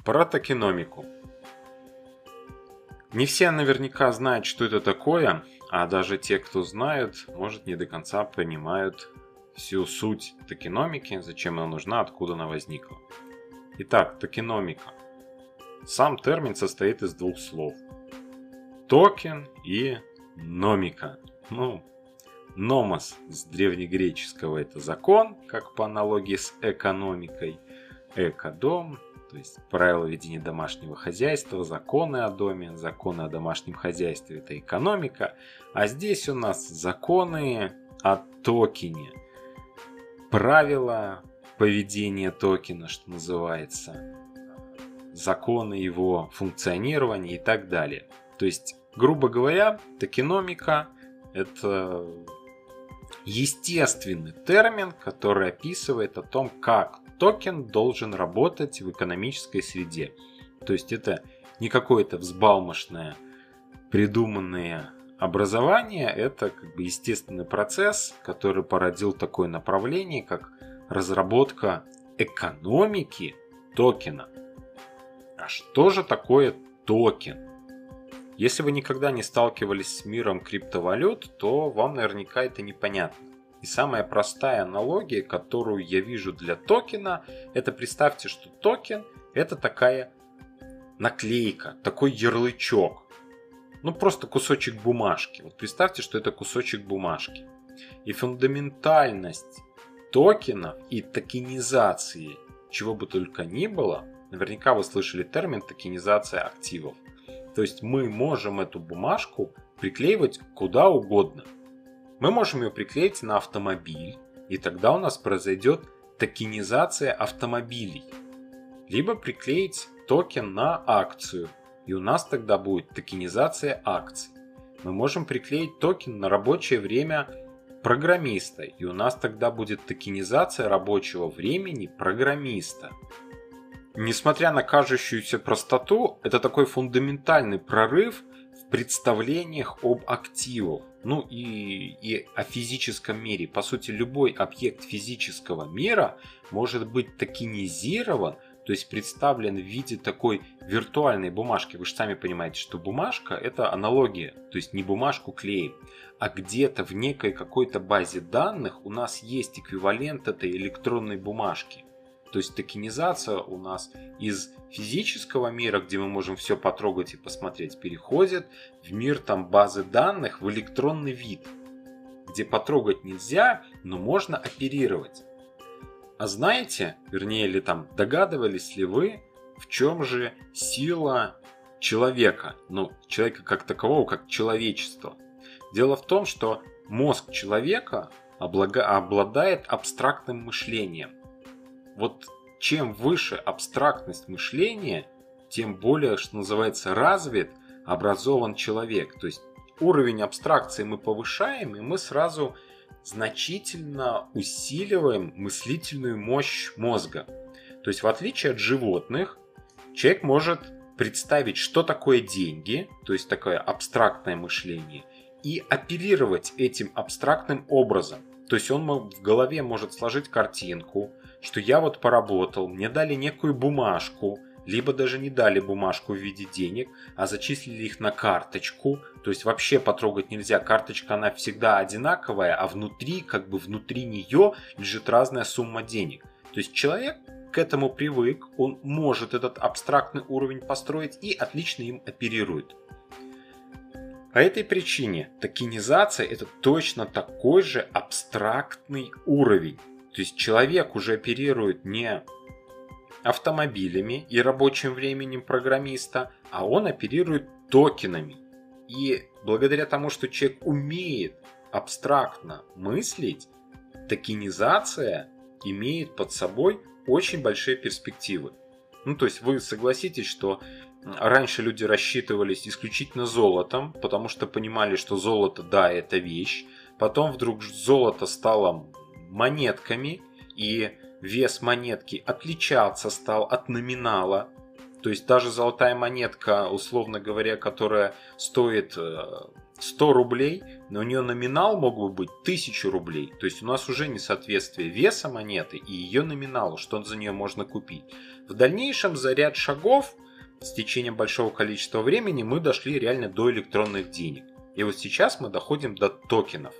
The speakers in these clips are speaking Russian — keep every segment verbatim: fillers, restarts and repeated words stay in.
Про токеномику. Не все наверняка знают, что это такое, а даже те, кто знают, может, не до конца понимают всю суть токеномики, зачем она нужна, откуда она возникла. Итак, токеномика. Сам термин состоит из двух слов. Токен и номика. Ну, номос с древнегреческого это закон, как по аналогии с экономикой. Эко-дом, то есть правила ведения домашнего хозяйства, законы о доме, законы о домашнем хозяйстве это экономика. А здесь у нас законы о токене. Правила поведения токена, что называется. Законы его функционирования и так далее. То есть, грубо говоря, токеномика – это естественный термин, который описывает о том, как токен должен работать в экономической среде. То есть, это не какое-то взбалмошное придуманное образование, это как бы естественный процесс, который породил такое направление, как разработка экономики токена. А что же такое токен? Если вы никогда не сталкивались с миром криптовалют, то вам наверняка это непонятно. И самая простая аналогия, которую я вижу для токена, это представьте, что токен это такая наклейка, такой ярлычок. Ну просто кусочек бумажки. Вот представьте, что это кусочек бумажки. И фундаментальность токенов и токенизации, чего бы только ни было, наверняка вы слышали термин токенизация активов. То есть мы можем эту бумажку приклеивать куда угодно. Мы можем ее приклеить на автомобиль, и тогда у нас произойдет токенизация автомобилей. Либо приклеить токен на акцию, и у нас тогда будет токенизация акций. Мы можем приклеить токен на рабочее время программиста, и у нас тогда будет токенизация рабочего времени программиста. Несмотря на кажущуюся простоту, это такой фундаментальный прорыв в представлениях об активах, ну и, и о физическом мире. По сути, любой объект физического мира может быть токенизирован, то есть представлен в виде такой виртуальной бумажки. Вы же сами понимаете, что бумажка это аналогия, то есть не бумажку клеим, а где-то в некой какой-то базе данных у нас есть эквивалент этой электронной бумажки. То есть токенизация у нас из физического мира, где мы можем все потрогать и посмотреть, переходит в мир там базы данных в электронный вид, где потрогать нельзя, но можно оперировать. А знаете, вернее или там догадывались ли вы, в чем же сила человека, ну человека как такового, как человечества? Дело в том, что мозг человека обладает абстрактным мышлением. Вот чем выше абстрактность мышления, тем более, что называется, развит, образован человек. То есть уровень абстракции мы повышаем, и мы сразу значительно усиливаем мыслительную мощь мозга. То есть в отличие от животных, человек может представить, что такое деньги, то есть такое абстрактное мышление, и оперировать этим абстрактным образом. То есть он в голове может сложить картинку, что я вот поработал, мне дали некую бумажку, либо даже не дали бумажку в виде денег, а зачислили их на карточку. То есть вообще потрогать нельзя, карточка она всегда одинаковая, а внутри, как бы внутри нее лежит разная сумма денег. То есть человек к этому привык, он может этот абстрактный уровень построить и отлично им оперирует. По этой причине токенизация это точно такой же абстрактный уровень. То есть человек уже оперирует не автомобилями и рабочим временем программиста, а он оперирует токенами. И благодаря тому, что человек умеет абстрактно мыслить, токенизация имеет под собой очень большие перспективы. Ну, то есть вы согласитесь, что раньше люди рассчитывались исключительно золотом, потому что понимали, что золото, да, это вещь. Потом вдруг золото стало монетками, и вес монетки отличаться стал от номинала. То есть даже золотая монетка, условно говоря, которая стоит сто рублей, но у нее номинал мог бы быть тысяча рублей. То есть у нас уже несоответствие веса монеты и ее номиналу, что за нее можно купить. В дальнейшем за ряд шагов с течением большого количества времени мы дошли реально до электронных денег. И вот сейчас мы доходим до токенов.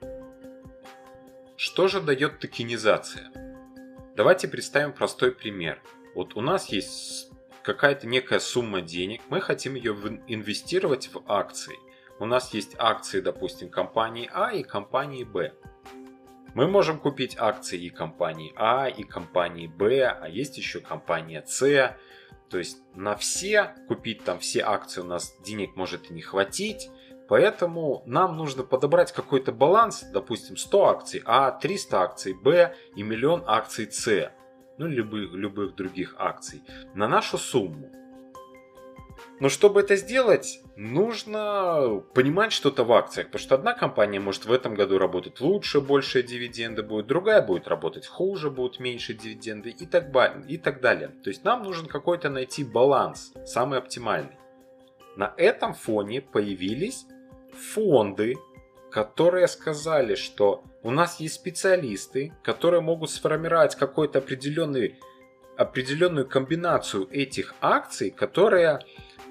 Что же дает токенизация? Давайте представим простой пример. Вот у нас есть какая-то некая сумма денег, мы хотим ее инвестировать в акции. У нас есть акции, допустим, компании А и компании Б. Мы можем купить акции и компании А, и компании Б, а есть еще компания С. То есть на все купить там все акции у нас денег может и не хватить. Поэтому нам нужно подобрать какой-то баланс, допустим, сто акций А, триста акций Б и миллион акций С, ну любых, любых других акций, на нашу сумму. Но чтобы это сделать, нужно понимать что-то в акциях, потому что одна компания может в этом году работать лучше, больше дивиденды будет, другая будет работать хуже, будут меньше дивиденды и так, и так далее. То есть нам нужен какой-то найти баланс, самый оптимальный. На этом фоне появились фонды, которые сказали, что у нас есть специалисты, которые могут сформировать какую-то определенную, определенную комбинацию этих акций, которая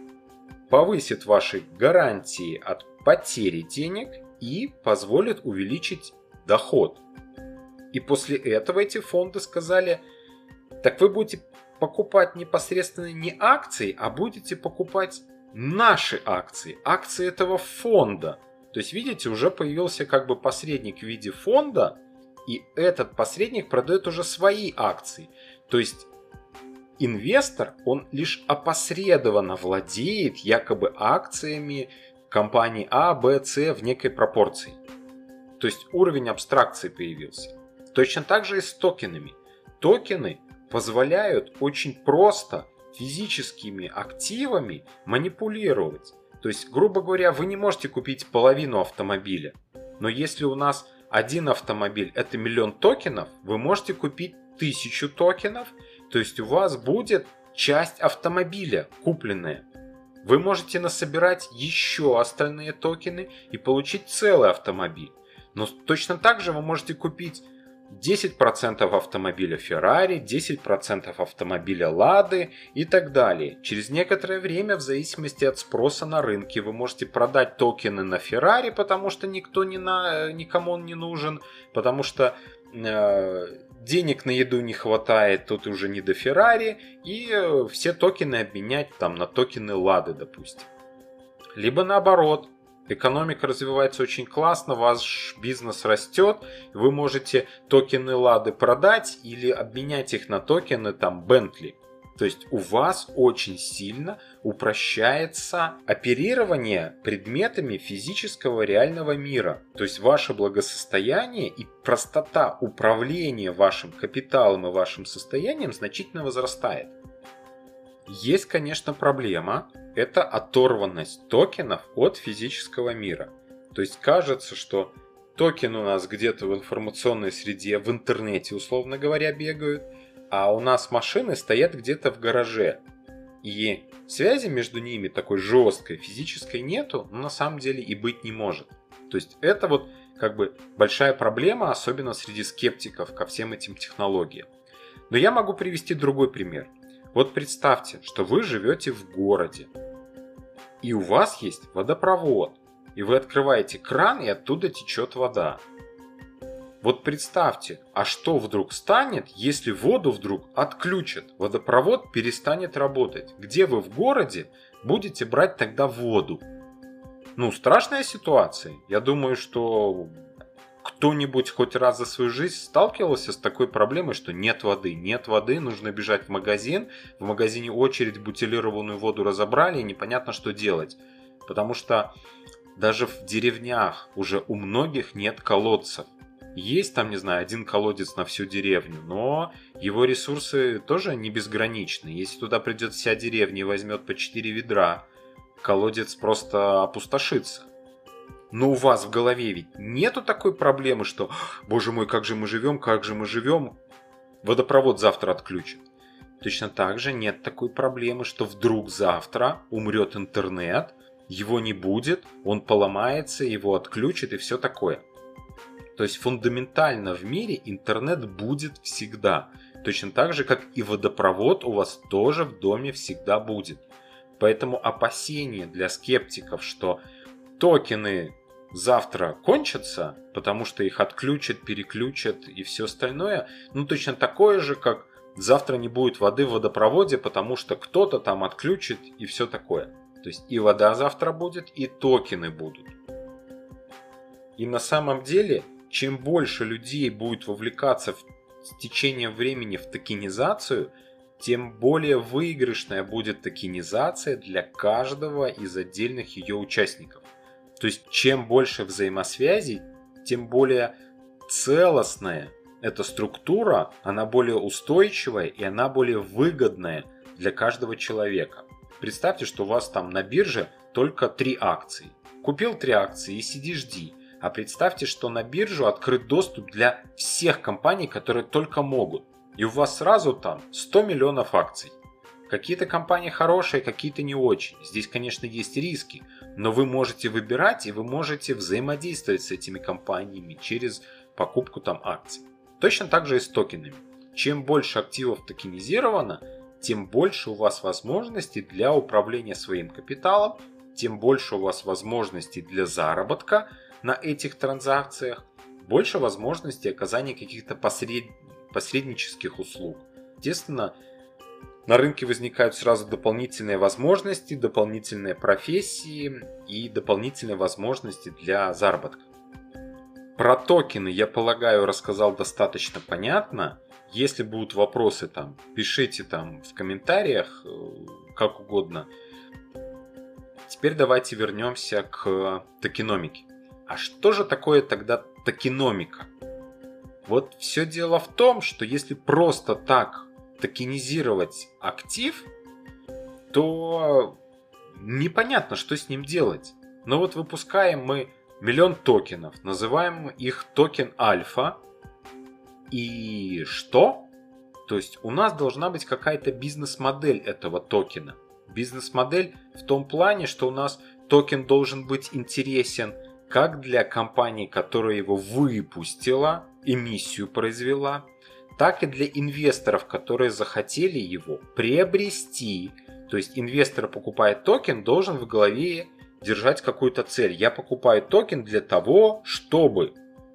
повысит ваши гарантии от потери денег и позволит увеличить доход. И после этого эти фонды сказали, так вы будете покупать непосредственно не акции, а будете покупать наши акции, акции этого фонда. То есть, видите, уже появился как бы посредник в виде фонда, и этот посредник продает уже свои акции. То есть, инвестор, он лишь опосредованно владеет якобы акциями компаний А, Б, С в некой пропорции. То есть, уровень абстракции появился. Точно так же и с токенами. Токены позволяют очень просто физическими активами манипулировать. То есть, грубо говоря, вы не можете купить половину автомобиля. Но если у нас один автомобиль это миллион токенов, вы можете купить тысячу токенов. То есть у вас будет часть автомобиля купленная. Вы можете насобирать еще остальные токены и получить целый автомобиль. Но точно так же вы можете купить десять процентов автомобиля Ferrari, десять процентов автомобиля Lada и так далее. Через некоторое время, в зависимости от спроса на рынке, вы можете продать токены на Ferrari, потому что никто не на, никому он не нужен, потому что э, денег на еду не хватает, тут уже не до Ferrari, и э, все токены обменять там на токены Lada, допустим. Либо наоборот. Экономика развивается очень классно, ваш бизнес растет, вы можете токены Lada продать или обменять их на токены там Bentley. То есть у вас очень сильно упрощается оперирование предметами физического реального мира. То есть ваше благосостояние и простота управления вашим капиталом и вашим состоянием значительно возрастает. Есть, конечно, проблема. Это оторванность токенов от физического мира. То есть кажется, что токены у нас где-то в информационной среде, в интернете, условно говоря, бегают, а у нас машины стоят где-то в гараже. И связи между ними такой жесткой, физической нету, но на самом деле и быть не может. То есть это вот как бы большая проблема, особенно среди скептиков ко всем этим технологиям. Но я могу привести другой пример. Вот представьте, что вы живете в городе, и у вас есть водопровод, и вы открываете кран, и оттуда течет вода. Вот представьте, а что вдруг станет, если воду вдруг отключат, водопровод перестанет работать? Где вы в городе будете брать тогда воду? Ну, страшная ситуация. Я думаю, что кто-нибудь хоть раз за свою жизнь сталкивался с такой проблемой, что нет воды, нет воды, нужно бежать в магазин, в магазине очередь, бутилированную воду разобрали, и непонятно, что делать. Потому что даже в деревнях уже у многих нет колодцев. Есть там, не знаю, один колодец на всю деревню, но его ресурсы тоже не безграничны. Если туда придет вся деревня и возьмет по четыре ведра, колодец просто опустошится. Но у вас в голове ведь нету такой проблемы, что, боже мой, как же мы живем, как же мы живем, водопровод завтра отключат. Точно так же нет такой проблемы, что вдруг завтра умрет интернет, его не будет, он поломается, его отключат и все такое. То есть фундаментально в мире интернет будет всегда. Точно так же, как и водопровод у вас тоже в доме всегда будет. Поэтому опасения для скептиков, что токены завтра кончатся, потому что их отключат, переключат и все остальное, ну точно такое же, как завтра не будет воды в водопроводе, потому что кто-то там отключит и все такое. То есть и вода завтра будет, и токены будут. И на самом деле, чем больше людей будет вовлекаться в течение времени в токенизацию, тем более выигрышная будет токенизация для каждого из отдельных ее участников. То есть чем больше взаимосвязей, тем более целостная эта структура, она более устойчивая и она более выгодная для каждого человека. Представьте, что у вас там на бирже только три акции. Купил три акции и сиди жди. А представьте, что на биржу открыт доступ для всех компаний, которые только могут. И у вас сразу там сто миллионов акций. Какие-то компании хорошие, какие-то не очень. Здесь, конечно, есть риски, но вы можете выбирать и вы можете взаимодействовать с этими компаниями через покупку там акций. Точно так же и с токенами. Чем больше активов токенизировано, тем больше у вас возможностей для управления своим капиталом, тем больше у вас возможностей для заработка на этих транзакциях, больше возможностей оказания каких-то посред... посреднических услуг. Естественно, на рынке возникают сразу дополнительные возможности, дополнительные профессии и дополнительные возможности для заработка. Про токены, я полагаю, рассказал достаточно понятно. Если будут вопросы, там, пишите там в комментариях, как угодно. Теперь давайте вернемся к токеномике. А что же такое тогда токеномика? Вот все дело в том, что если просто так токенизировать актив, то непонятно, что с ним делать. Но вот выпускаем мы миллион токенов, называем их токен альфа. И что? То есть у нас должна быть какая-то бизнес-модель этого токена. Бизнес-модель в том плане, что у нас токен должен быть интересен как для компании, которая его выпустила, эмиссию произвела, так и для инвесторов, которые захотели его приобрести. То есть инвестор покупает токен, должен в голове держать какую-то цель. Я покупаю токен для того, чтобы.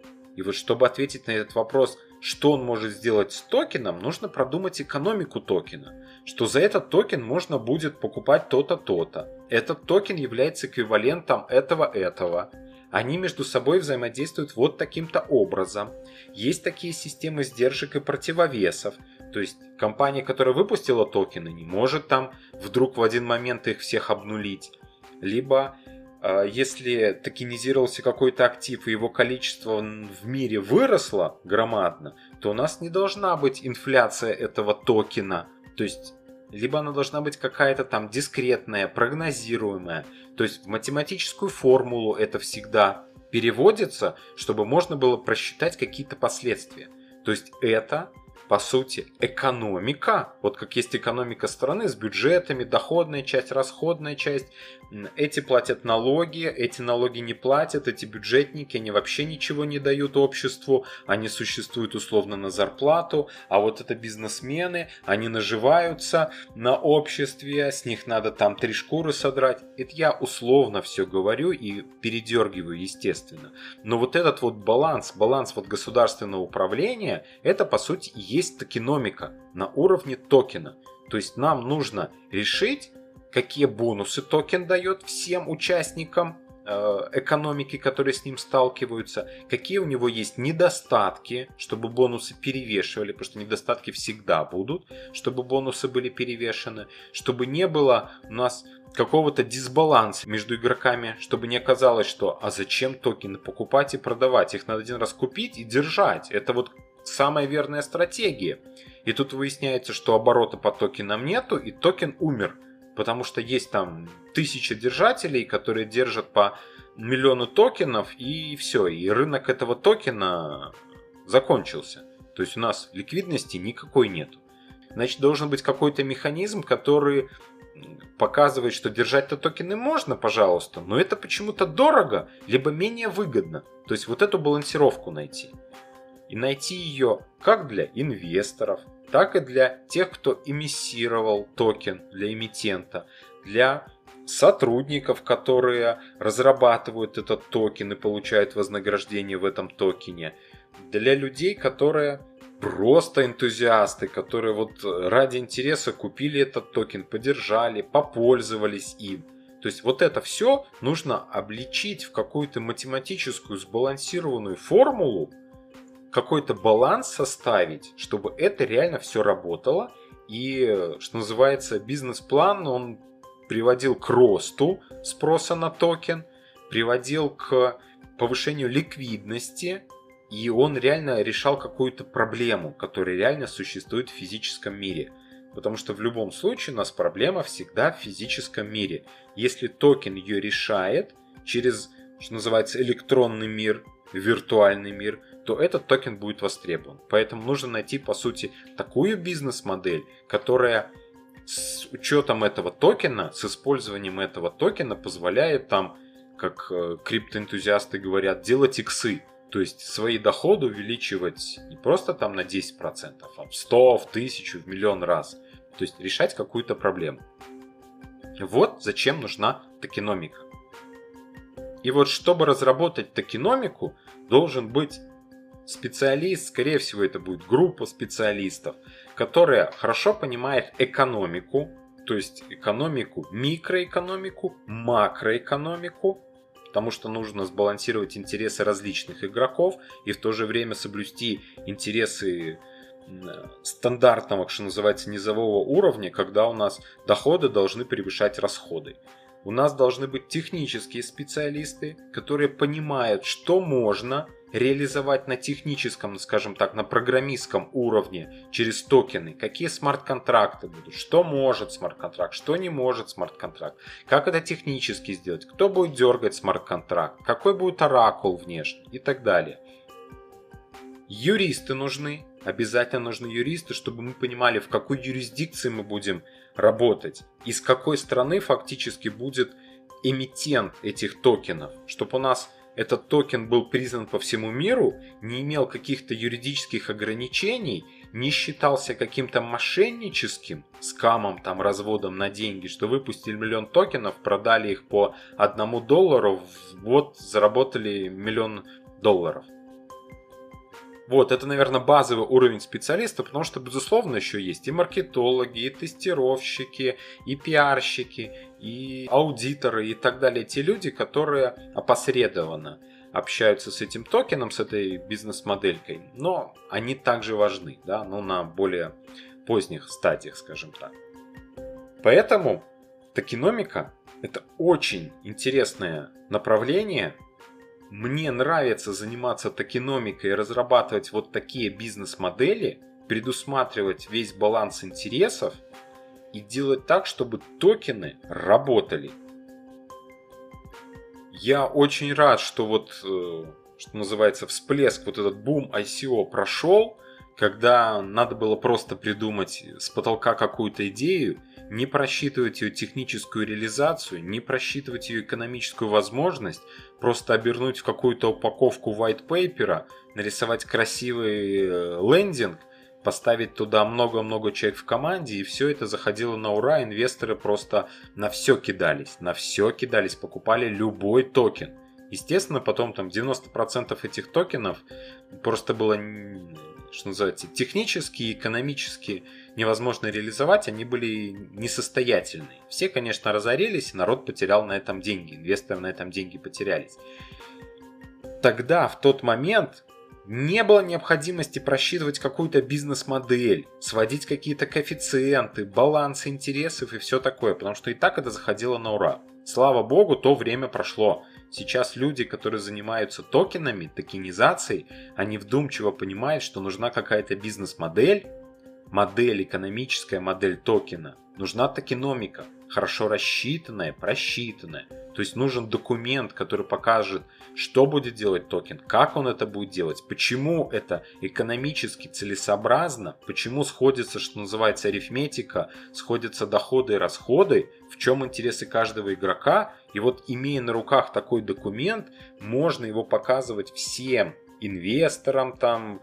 И вот чтобы ответить на этот вопрос, что он может сделать с токеном, нужно продумать экономику токена. Что за этот токен можно будет покупать то-то, то-то. Этот токен является эквивалентом этого-этого. Они между собой взаимодействуют вот таким-то образом. Есть такие системы сдержек и противовесов. То есть компания, которая выпустила токены, не может там вдруг в один момент их всех обнулить. Либо э, если токенизировался какой-то актив и его количество в мире выросло громадно, то у нас не должна быть инфляция этого токена. То есть либо она должна быть какая-то там дискретная, прогнозируемая. То есть в математическую формулу это всегда переводится, чтобы можно было просчитать какие-то последствия. То есть это, по сути, экономика. Вот как есть экономика страны с бюджетами, доходная часть, расходная часть. Эти платят налоги, эти налоги не платят, эти бюджетники, они вообще ничего не дают обществу, они существуют условно на зарплату, а вот это бизнесмены, они наживаются на обществе, с них надо там три шкуры содрать. Это я условно все говорю и передергиваю, естественно. Но вот этот вот баланс, баланс вот государственного управления, это по сути и есть токеномика на уровне токена. То есть нам нужно решить, какие бонусы токен дает всем участникам э, экономики, которые с ним сталкиваются, какие у него есть недостатки, чтобы бонусы перевешивали, потому что недостатки всегда будут, чтобы бонусы были перевешены, чтобы не было у нас какого-то дисбаланса между игроками, чтобы не оказалось, что а зачем токены покупать и продавать, их надо один раз купить и держать, это вот самая верная стратегия. И тут выясняется, что оборота по токенам нету и токен умер. Потому что есть там тысяча держателей, которые держат по миллиону токенов, и все. И рынок этого токена закончился. То есть у нас ликвидности никакой нету. Значит, должен быть какой-то механизм, который показывает, что держать-то токены можно, пожалуйста, но это почему-то дорого, либо менее выгодно. То есть вот эту балансировку найти. И найти ее как для инвесторов, так и для тех, кто эмиссировал токен, для эмитента, для сотрудников, которые разрабатывают этот токен и получают вознаграждение в этом токене, для людей, которые просто энтузиасты, которые вот ради интереса купили этот токен, подержали, попользовались им. То есть вот это все нужно обличить в какую-то математическую сбалансированную формулу, какой-то баланс составить, чтобы это реально все работало. И, что называется, бизнес-план, он приводил к росту спроса на токен, приводил к повышению ликвидности, и он реально решал какую-то проблему, которая реально существует в физическом мире. Потому что в любом случае у нас проблема всегда в физическом мире. Если токен ее решает через, что называется, электронный мир, виртуальный мир, то этот токен будет востребован. Поэтому нужно найти, по сути, такую бизнес-модель, которая с учетом этого токена, с использованием этого токена позволяет там, как криптоэнтузиасты говорят, делать иксы. То есть свои доходы увеличивать не просто там на десять процентов, а в сто, в тысячу, в миллион раз. То есть решать какую-то проблему. Вот зачем нужна токеномика. И вот чтобы разработать токеномику, должен быть специалист, скорее всего это будет группа специалистов, которая хорошо понимает экономику, то есть экономику, микроэкономику, макроэкономику, потому что нужно сбалансировать интересы различных игроков и в то же время соблюсти интересы стандартного, что называется, низового уровня, когда у нас доходы должны превышать расходы. У нас должны быть технические специалисты, которые понимают, что можно реализовать на техническом, скажем так, на программистском уровне через токены, какие смарт-контракты будут, что может смарт-контракт, что не может смарт-контракт, как это технически сделать, кто будет дергать смарт-контракт, какой будет оракул внешний и так далее. Юристы нужны, обязательно нужны юристы, чтобы мы понимали, в какой юрисдикции мы будем работать, из какой страны фактически будет эмитент этих токенов, чтобы у нас этот токен был признан по всему миру, не имел каких-то юридических ограничений, не считался каким-то мошенническим скамом, там, разводом на деньги, что выпустили миллион токенов, продали их по одному доллару, вот заработали миллион долларов. Вот, это, наверное, базовый уровень специалиста, потому что, безусловно, еще есть и маркетологи, и тестировщики, и пиарщики, и аудиторы, и так далее. Те люди, которые опосредованно общаются с этим токеном, с этой бизнес-моделькой, но они также важны, да, но на более поздних стадиях, скажем так. Поэтому токеномика – это очень интересное направление. Мне нравится заниматься токеномикой и разрабатывать вот такие бизнес-модели, предусматривать весь баланс интересов и делать так, чтобы токены работали. Я очень рад, что вот, что называется, всплеск, вот этот бум ай си о прошел, когда надо было просто придумать с потолка какую-то идею, не просчитывать ее техническую реализацию, не просчитывать ее экономическую возможность, просто обернуть в какую-то упаковку white paper, нарисовать красивый лендинг, поставить туда много-много человек в команде, и все это заходило на ура, инвесторы просто на все кидались, на все кидались, покупали любой токен. Естественно, потом там девяносто процентов этих токенов просто было, что называется, технически и экономически невозможно реализовать, они были несостоятельны. Все, конечно, разорились, народ потерял на этом деньги, инвесторы на этом деньги потерялись. Тогда, в тот момент, не было необходимости просчитывать какую-то бизнес-модель, сводить какие-то коэффициенты, балансы интересов и все такое, потому что и так это заходило на ура. Слава богу, то время прошло. Сейчас люди, которые занимаются токенами, токенизацией, они вдумчиво понимают, что нужна какая-то бизнес-модель, модель, экономическая модель токена. Нужна токеномика, хорошо рассчитанная, просчитанная. То есть нужен документ, который покажет, что будет делать токен, как он это будет делать, почему это экономически целесообразно, почему сходится, что называется, арифметика, сходятся доходы и расходы, в чем интересы каждого игрока. И вот, имея на руках такой документ, можно его показывать всем инвесторам, там,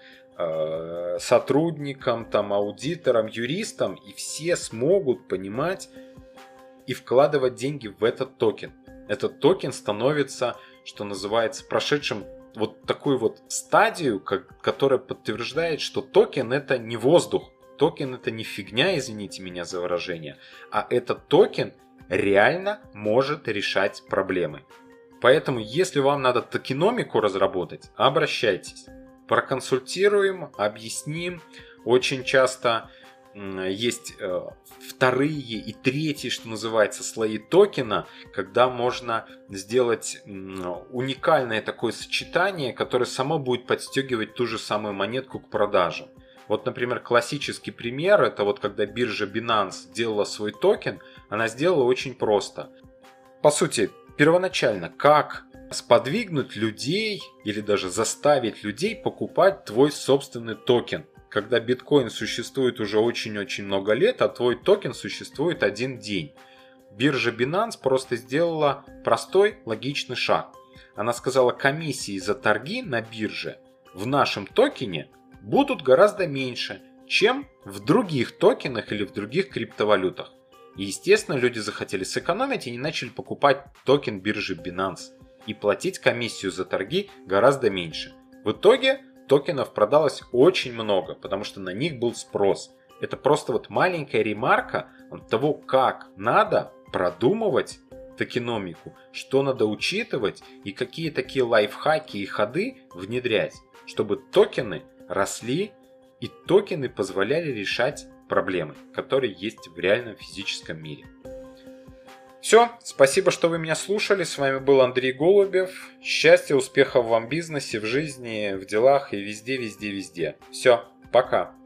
э, сотрудникам, там, аудиторам, юристам, и все смогут понимать и вкладывать деньги в этот токен. Этот токен становится, что называется, прошедшим вот такую вот стадию, как, которая подтверждает, что токен это не воздух, токен это не фигня, извините меня за выражение, а этот токен реально может решать проблемы. Поэтому, если вам надо токеномику разработать, обращайтесь. Проконсультируем, объясним. Очень часто есть вторые и третьи, что называется, слои токена, когда можно сделать уникальное такое сочетание, которое само будет подстегивать ту же самую монетку к продаже. Вот, например, классический пример, это вот когда биржа Binance делала свой токен, она сделала очень просто. По сути, первоначально, как сподвигнуть людей или даже заставить людей покупать твой собственный токен. Когда биткоин существует уже очень-очень много лет, а твой токен существует один день. Биржа Binance просто сделала простой, логичный шаг. Она сказала, комиссии за торги на бирже в нашем токене будут гораздо меньше, чем в других токенах или в других криптовалютах. И, естественно, люди захотели сэкономить и не начали покупать токен биржи Binance и платить комиссию за торги гораздо меньше. В итоге токенов продалось очень много, потому что на них был спрос. Это просто вот маленькая ремарка того, как надо продумывать токеномику, что надо учитывать и какие такие лайфхаки и ходы внедрять, чтобы токены росли и токены позволяли решать проблемы, которые есть в реальном физическом мире. Все, спасибо, что вы меня слушали. С вами был Андрей Голубев. Счастья, успехов вам в бизнесе, в жизни, в делах и везде, везде, везде. Все, пока.